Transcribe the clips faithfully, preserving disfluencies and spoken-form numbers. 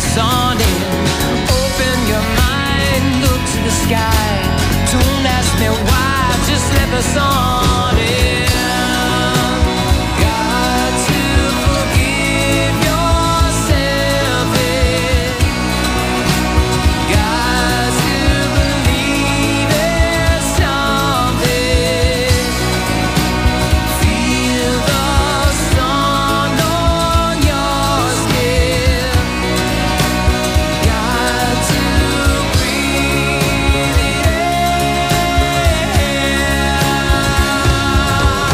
us on in. Open your mind, look to the sky. Don't ask me why, just let us on in. Got to forgive yourself, yeah. Got to believe in something. Feel the sun on your skin. Got to breathe it in.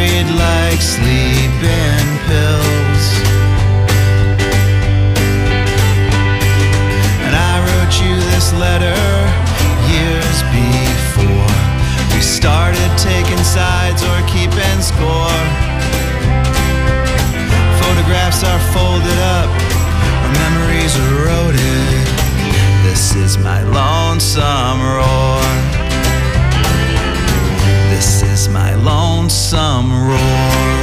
buried like sleeping pills. And I wrote you this letter years before we started taking sides or keeping score. Photographs are folded up, our memories eroded. This is my lonesome roar. This is my lonesome roar.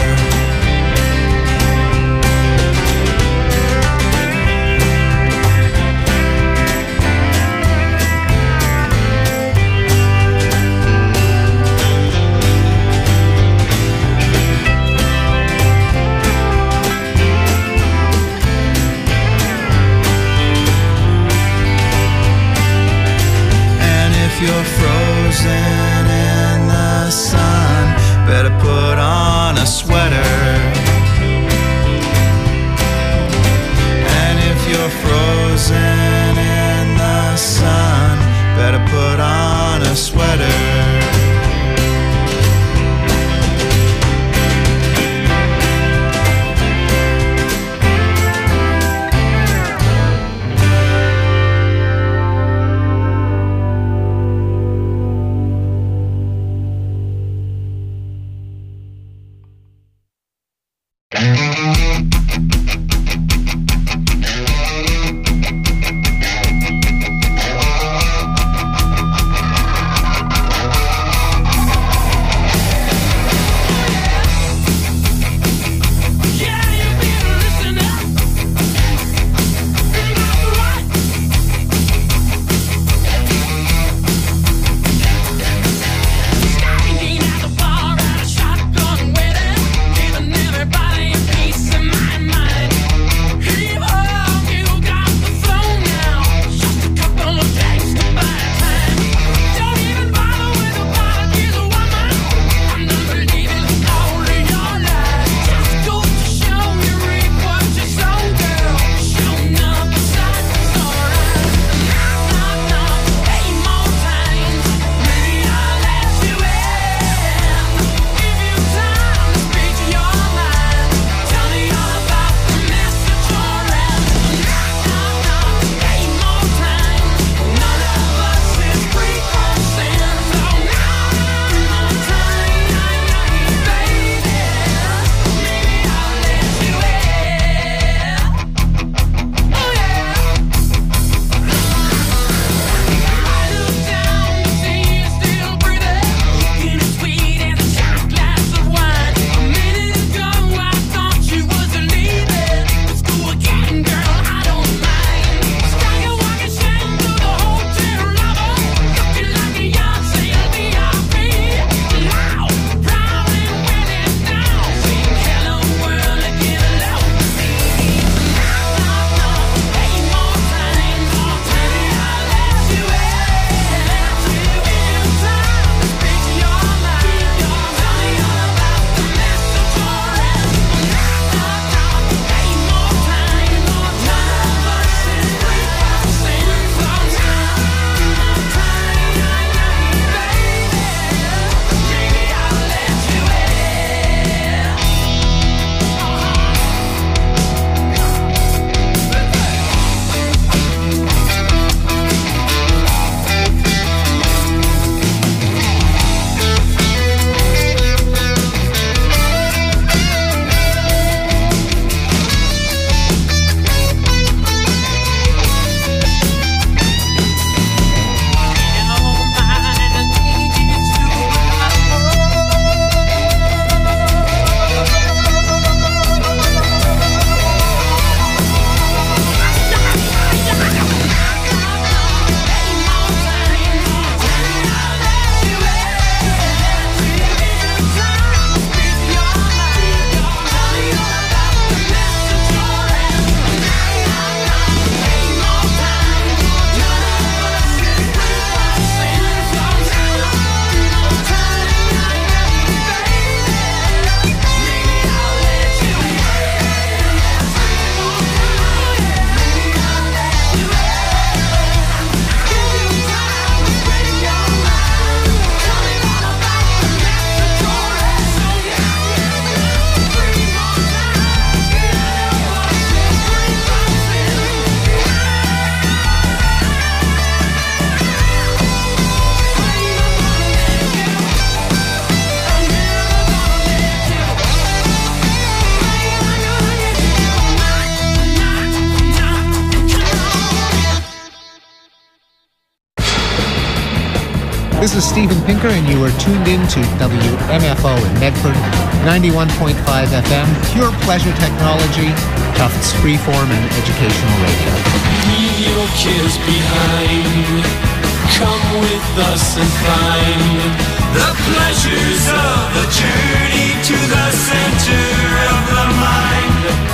is Steven Pinker, and you are tuned in to W M F O in Medford, ninety-one point five F M, pure pleasure technology, Tufts freeform and educational radio. Leave your cares behind. Come with us and find the pleasures of a journey to the center of the mind.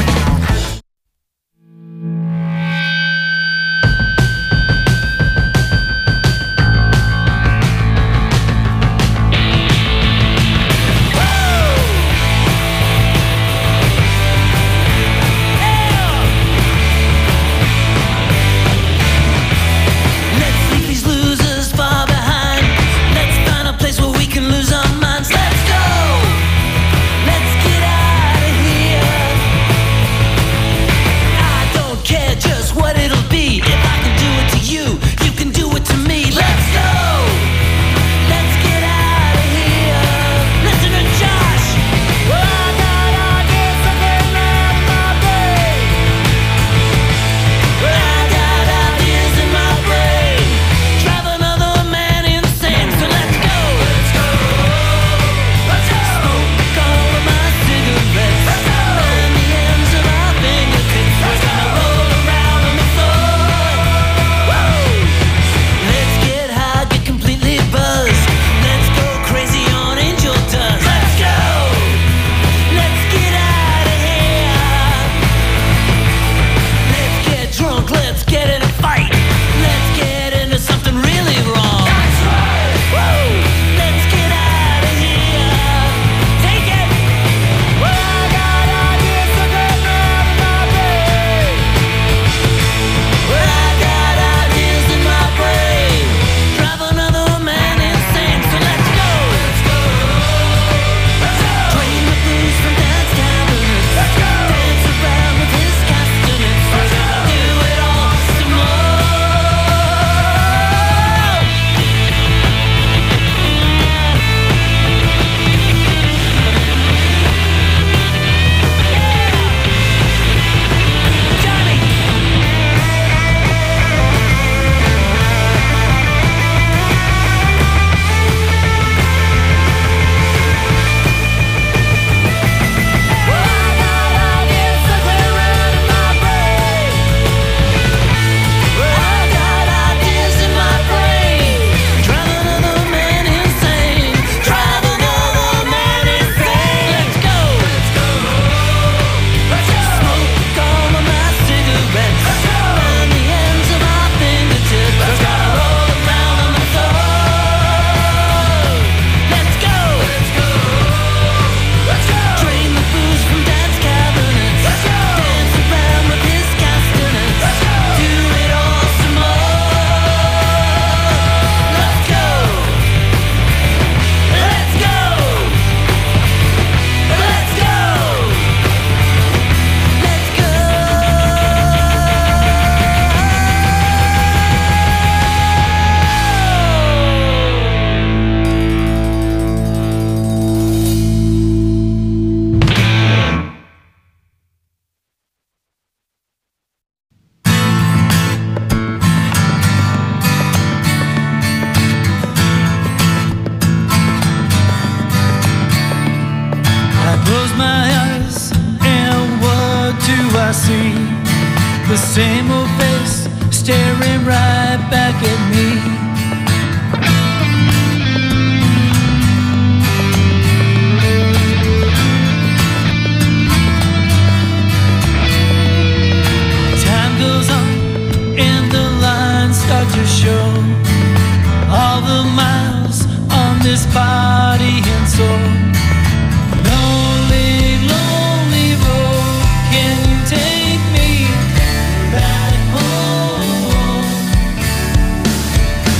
Same old face staring right back at me. Time goes on and the lines start to show all the miles on this body and soul. Lonely, lonely road, can you take me back home?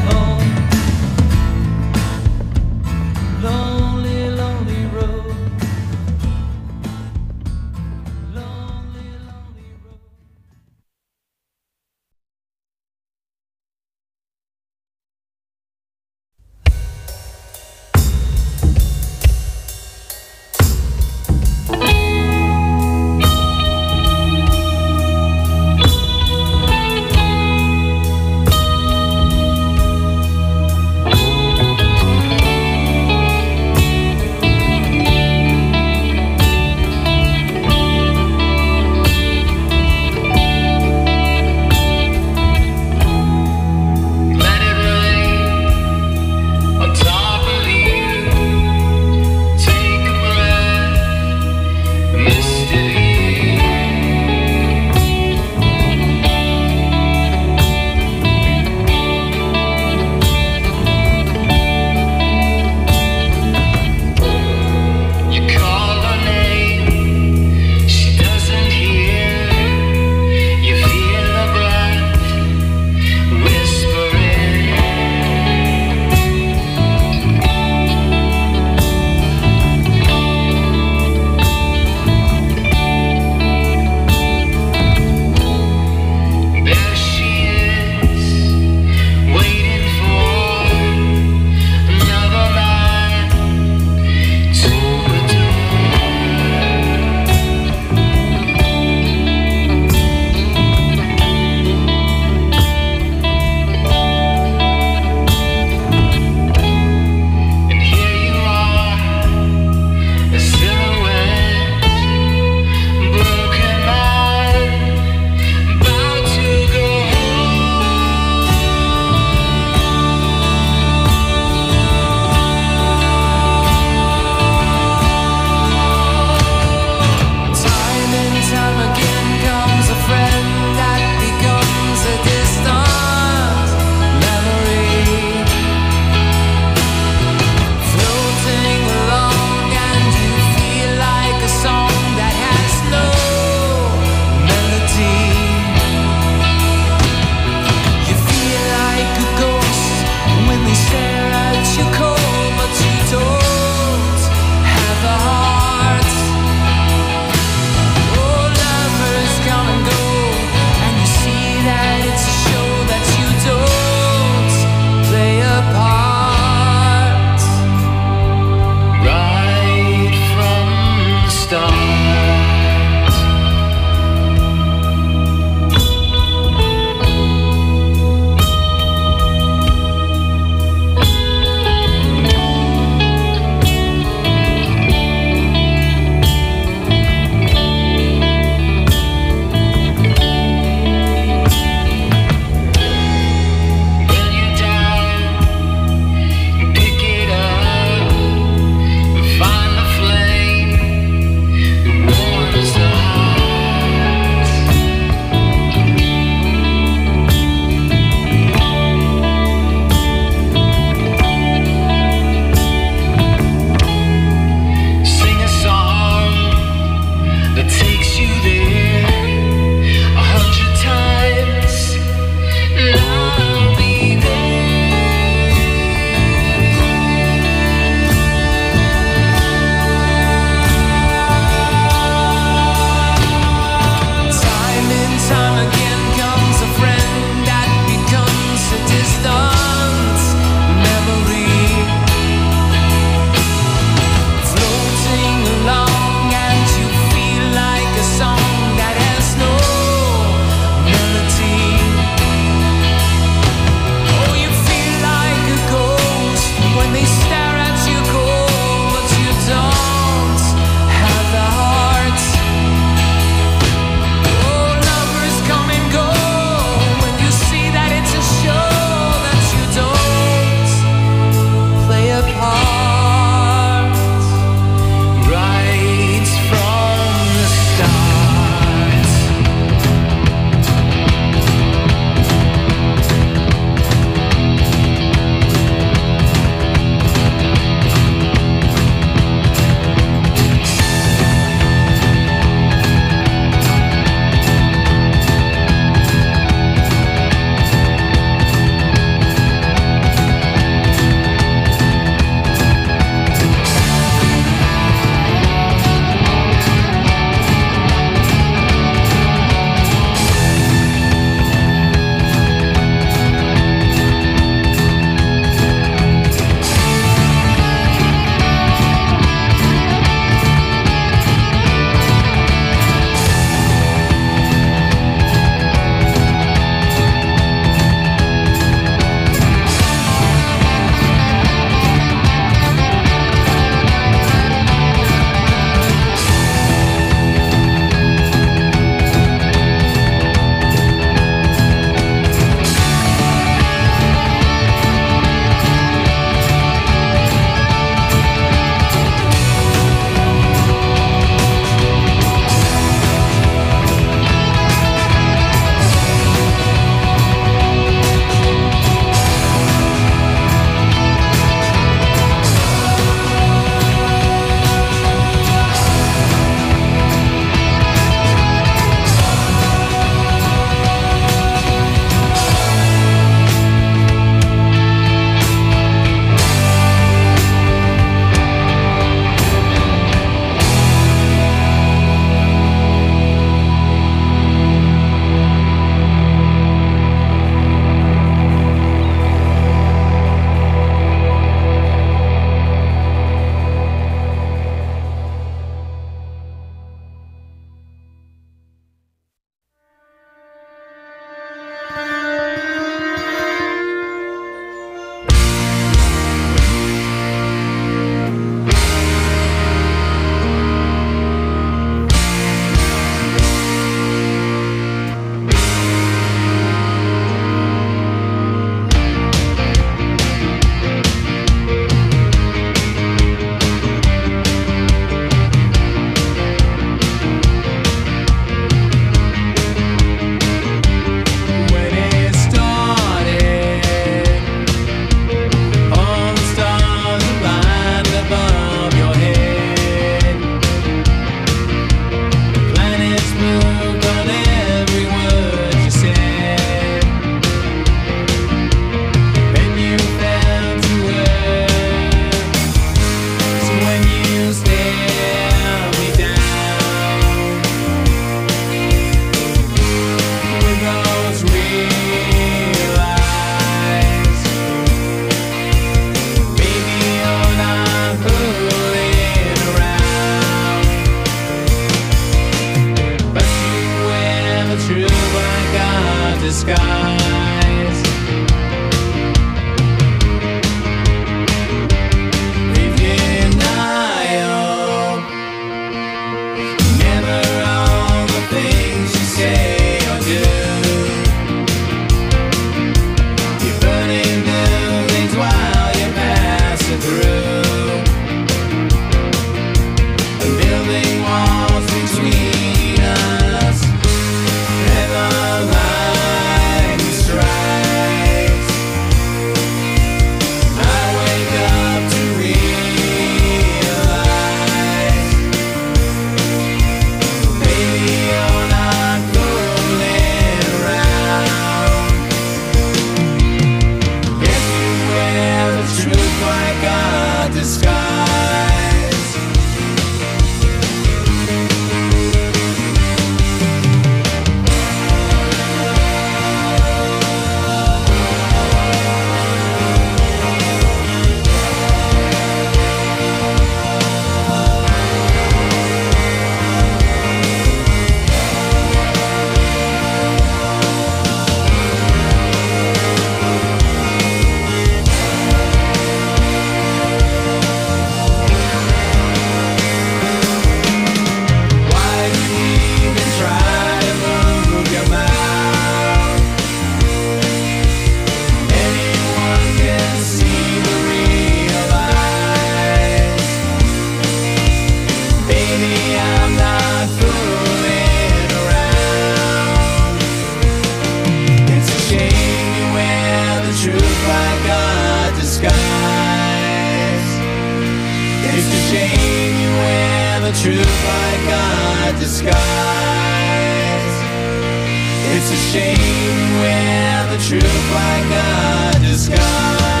truth like a disguise. It's a shame you wear the truth like a disguise. It's a shame you wear the truth like a disguise.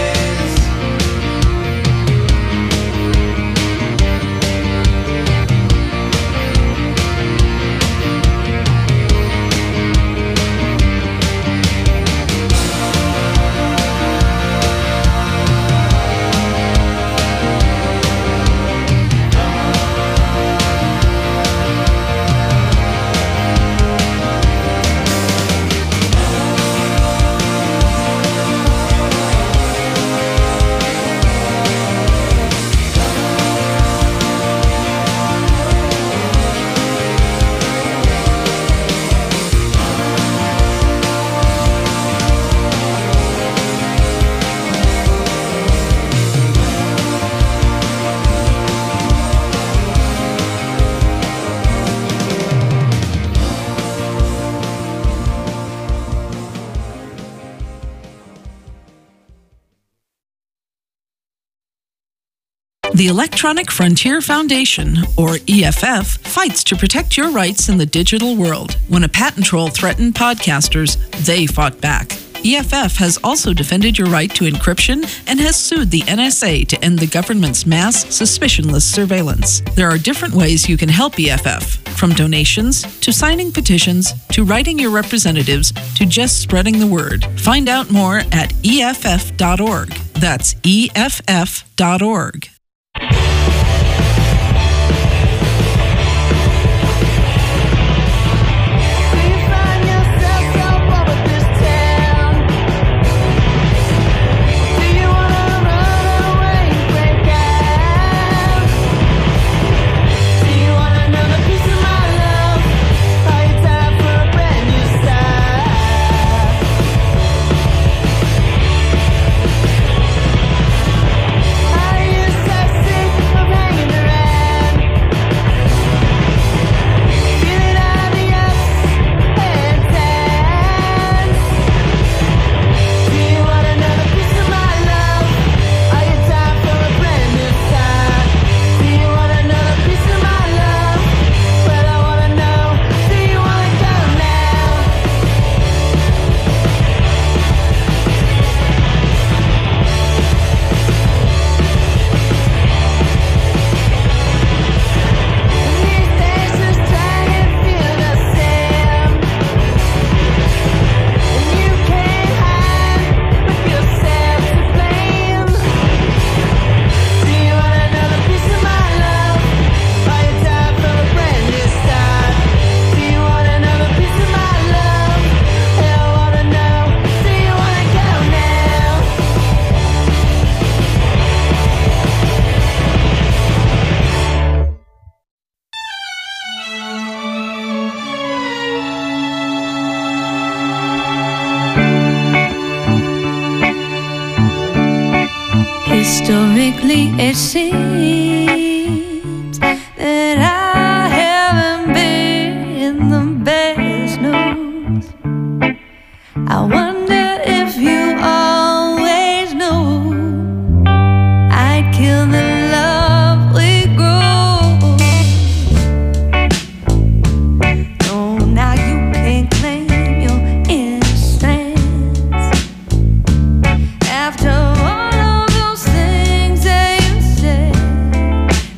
The Electronic Frontier Foundation, or E F F, fights to protect your rights in the digital world. When a patent troll threatened podcasters, they fought back. E F F has also defended your right to encryption and has sued the N S A to end the government's mass, suspicionless surveillance. There are different ways you can help E F F, from donations, to signing petitions, to writing your representatives, to just spreading the word. Find out more at E F F dot org. That's E F F dot org. Historically, it seems that I haven't been the best news. I wonder if you always knew I'd kill the love we grew. No, now you can't claim your innocence after all of those things that you said.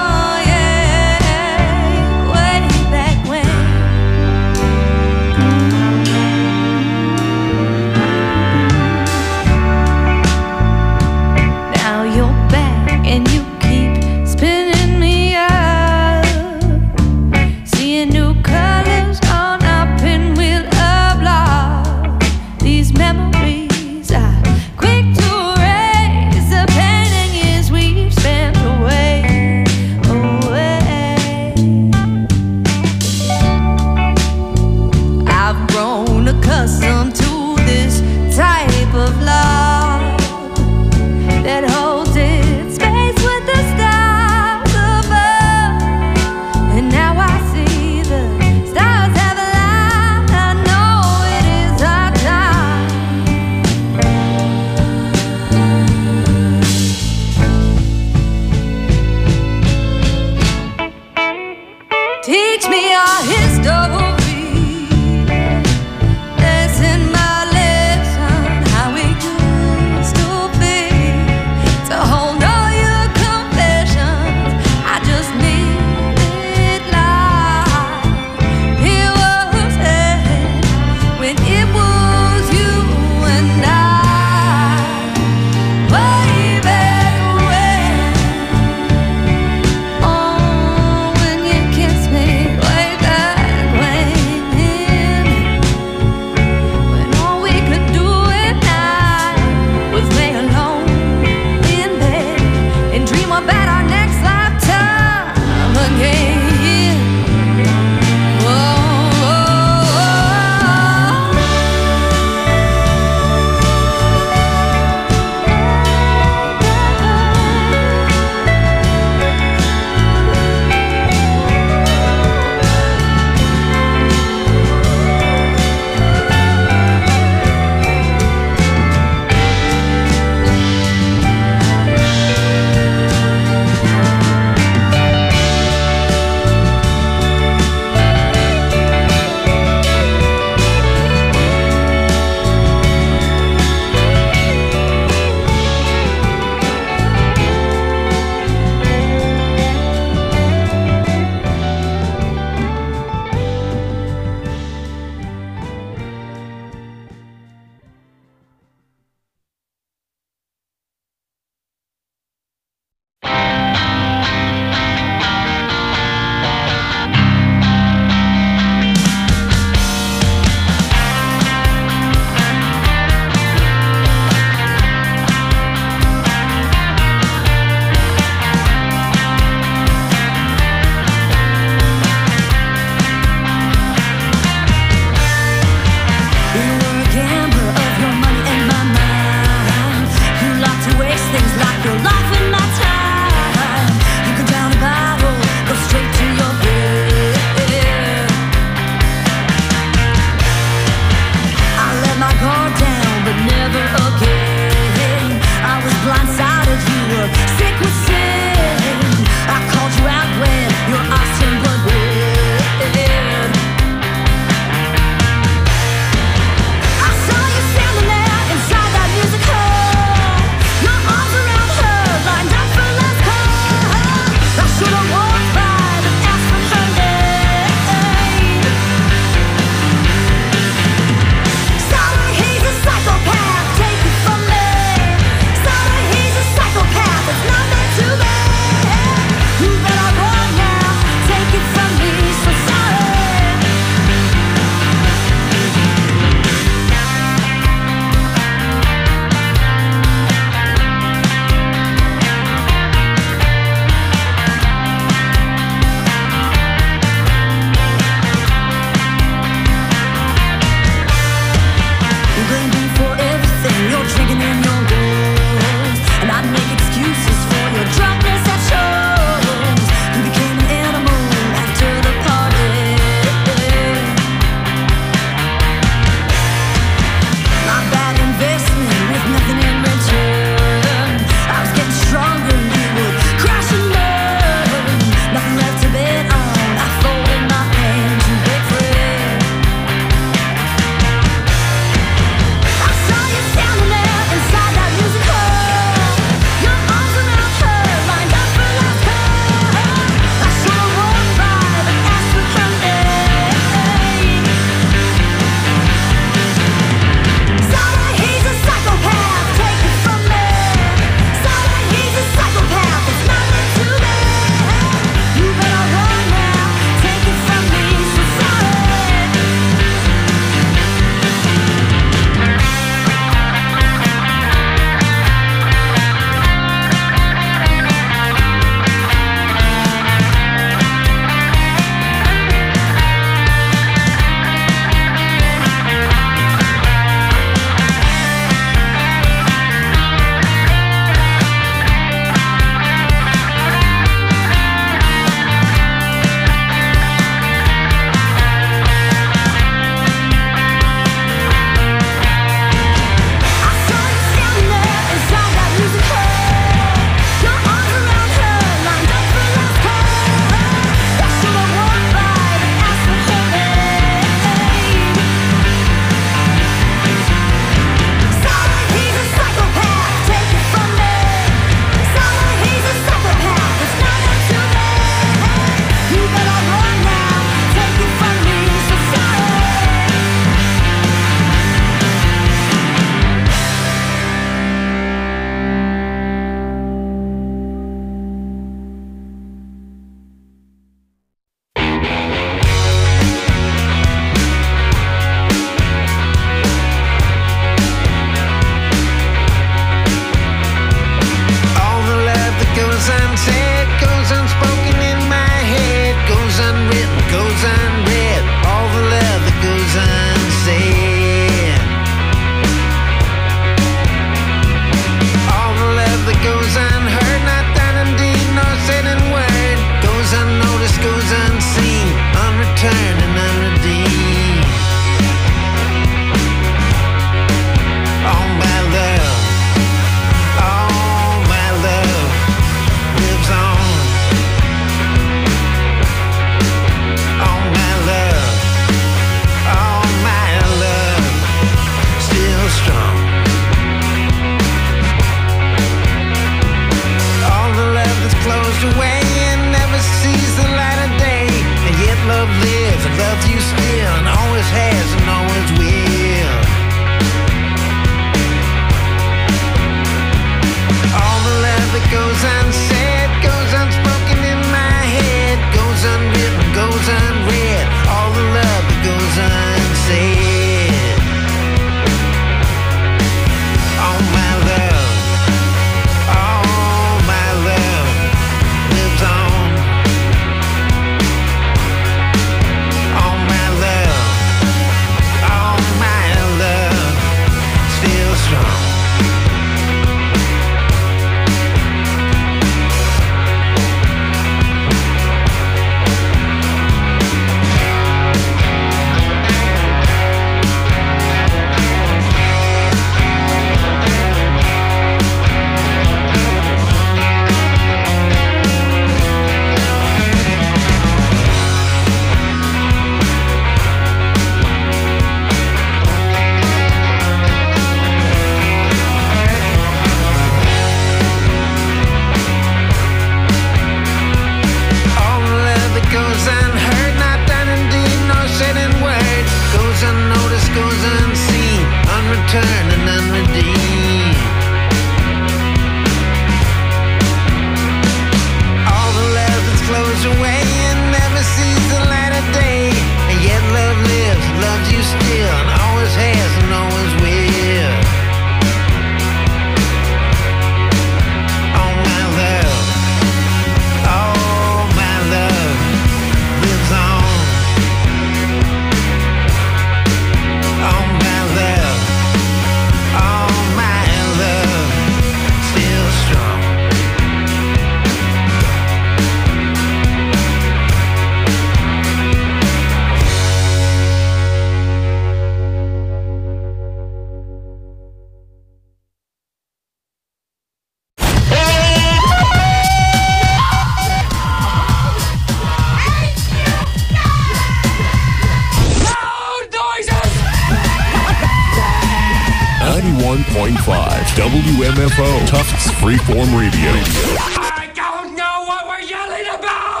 Freeform Radio. I don't know what we're yelling about!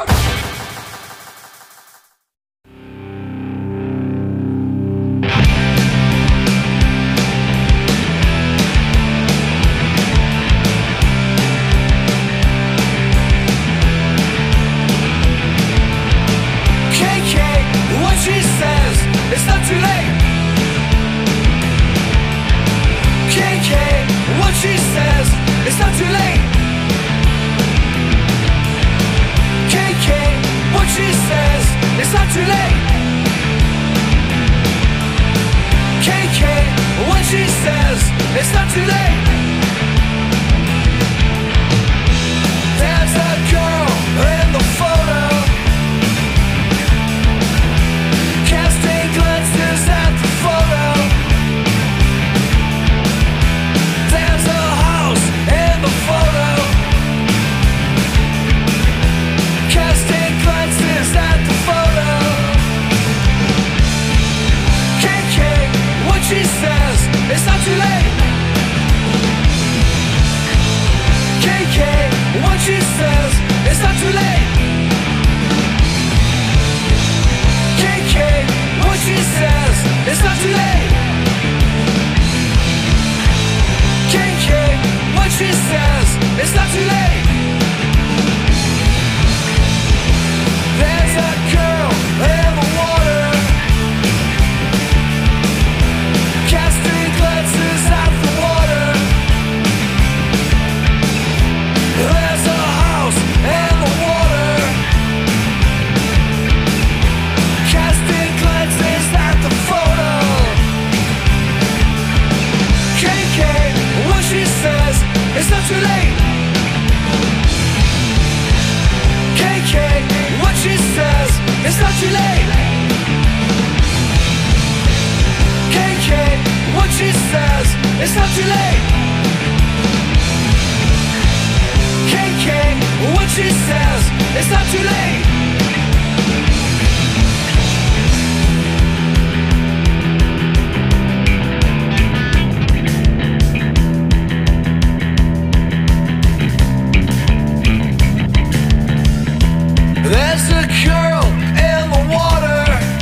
K K, what she says, it's not too late. K K, what she says, it's not too late. K K, what she says, it's not too late. K K, what she says, it's not too late. There's a girl in the photo, casting glances at the photo. There's a house in the photo, casting glances at the photo. K K, what she says, it's not too late. K K, what she says, it's not too late. K K, what she says, it's not too late. K K, what she says, it's not too late. There's a girl in the water, casting glances at the water. There's a house in the water, casting glances at the photo. K K, what she says, it's not too late. K K, what she says, it's not too late. K K, what she says, it's not too late. K K, what she says, it's not too late. There's a girl in the water,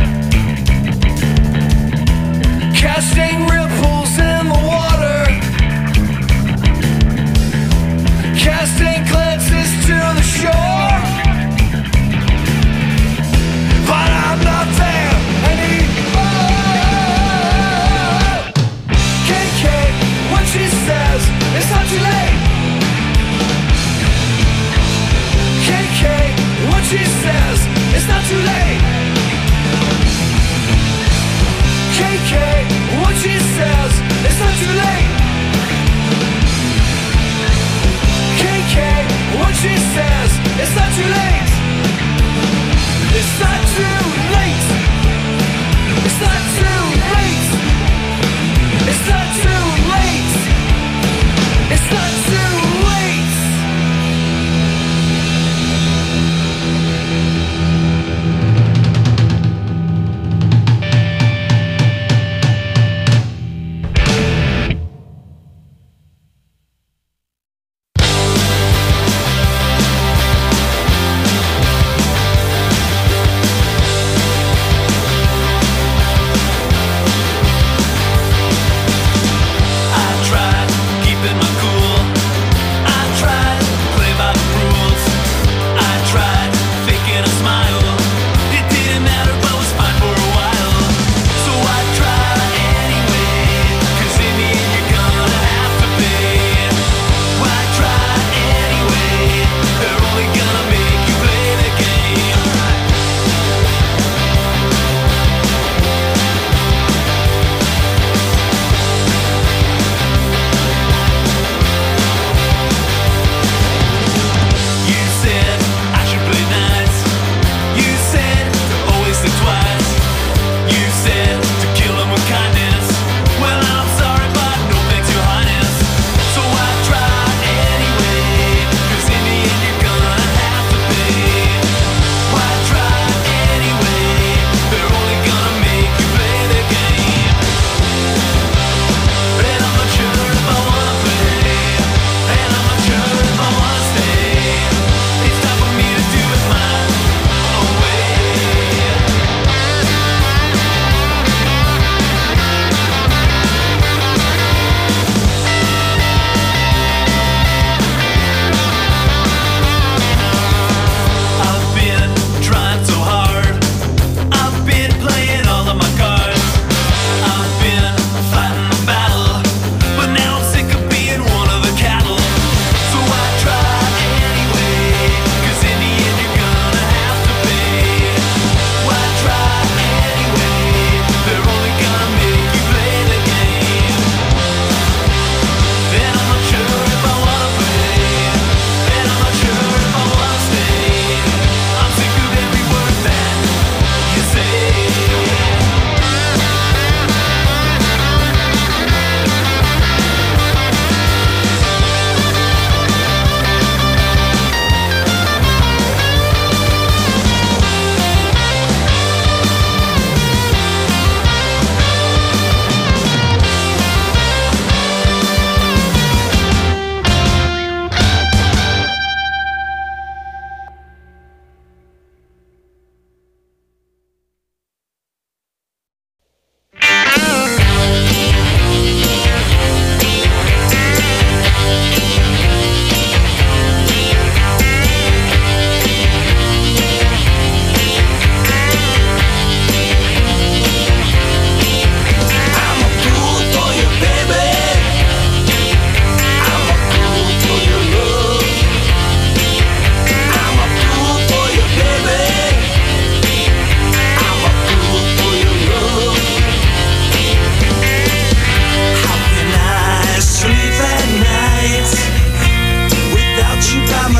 casting ripples in the water, casting glances to the shore.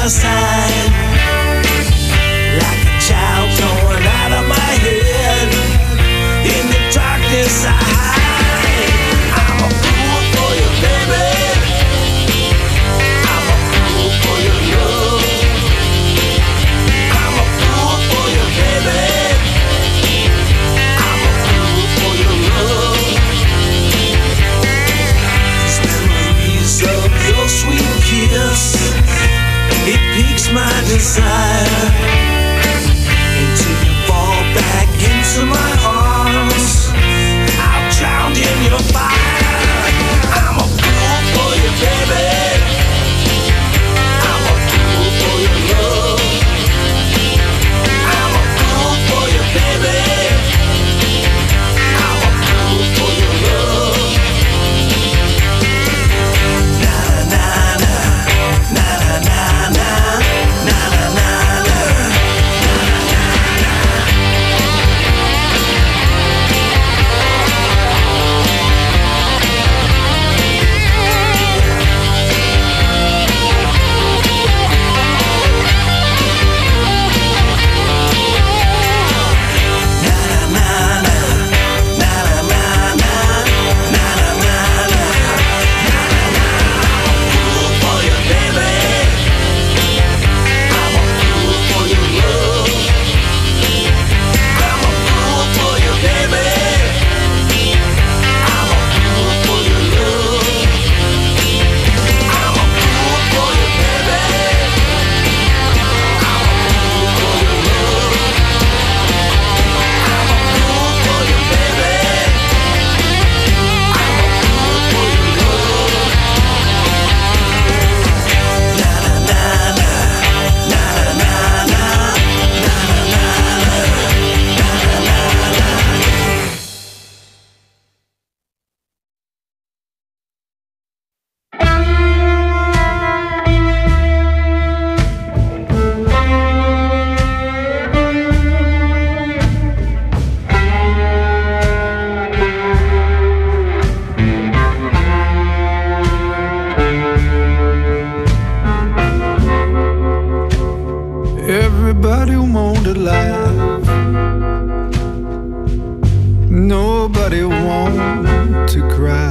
my side, like a child torn out of my head. In the darkness I hide. I'm a fool for you, baby. I'm a fool for your love. I'm a fool for you, baby. I'm a fool for your love. These memories of your sweet kiss, it piques my desire until you fall back into my arms. I've drowned in your fire. I'm a fool for you, baby. I'm a fool for your love. I'm a fool for you, baby. I'm a fool for your love. Na na na na na na na na na na. Everybody wanted life. Nobody want to cry.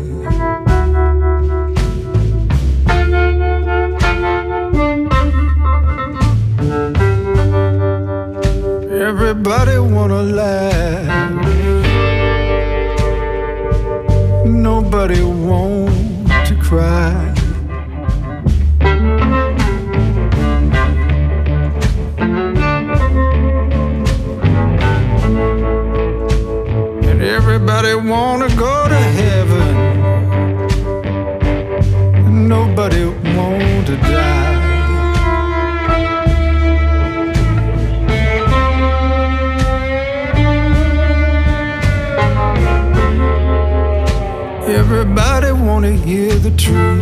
Everybody wanna laugh. Nobody want to cry. Everybody wanna go to heaven. Nobody want to die. Everybody wanna hear the truth,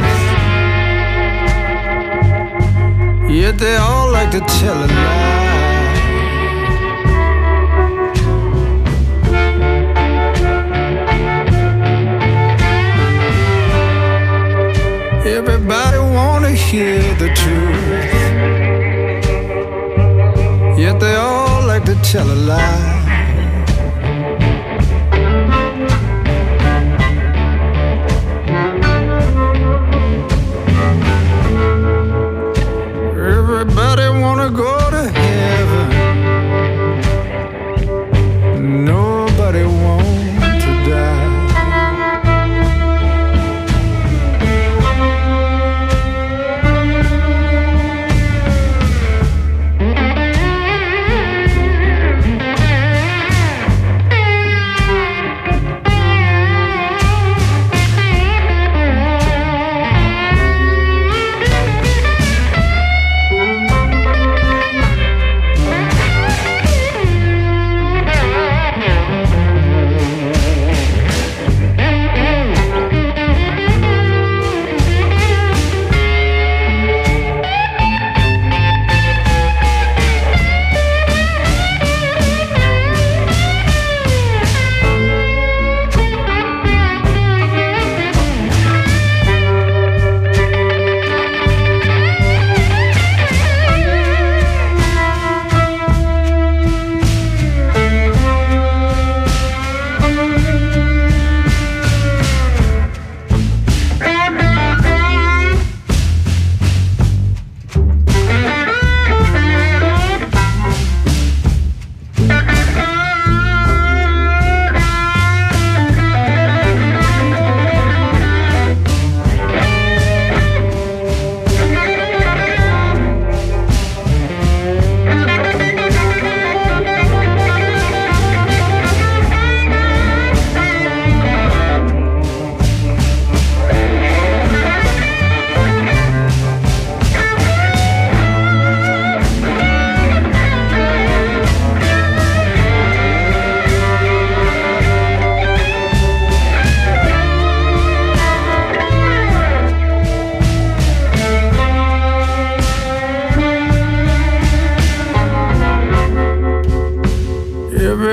yet they all like to tell a lie. Everybody wanna hear the truth, yet they all like to tell a lie. Everybody wanna go to heaven. Nobody want to die.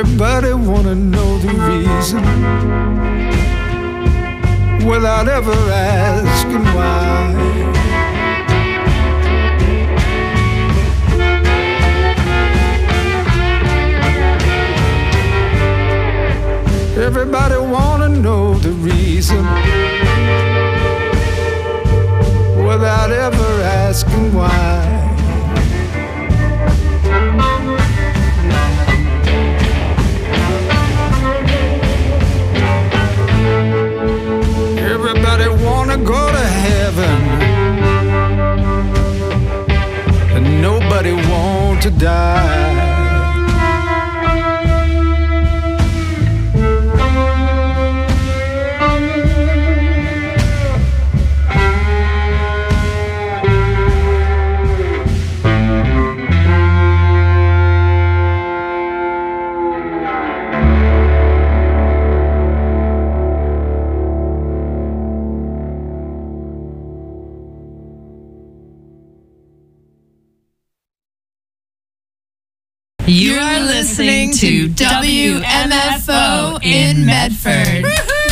Everybody wanna know the reason without ever asking why. Everybody wanna know the reason without ever asking why. Everybody wanna go to heaven, and nobody want to die. You are listening to W M F O in Medford.